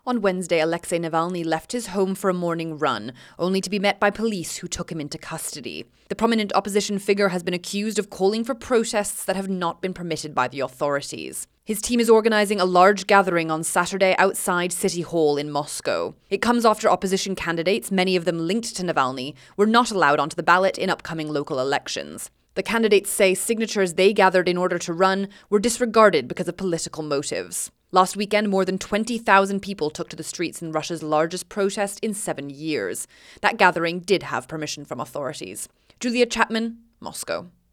On Wednesday, Alexei Navalny left his home for a morning run, only to be met by police who took him into custody. The prominent opposition figure has been accused of calling for protests that have not been permitted by the authorities. His team is organizing a large gathering on Saturday outside City Hall in Moscow. It comes after opposition candidates, many of them linked to Navalny, were not allowed onto the ballot in upcoming local elections. The candidates say signatures they gathered in order to run were disregarded because of political motives. Last weekend, more than 20,000 people took to the streets in Russia's largest protest in 7 years. That gathering did have permission from authorities. Julia Chapman, Moscow.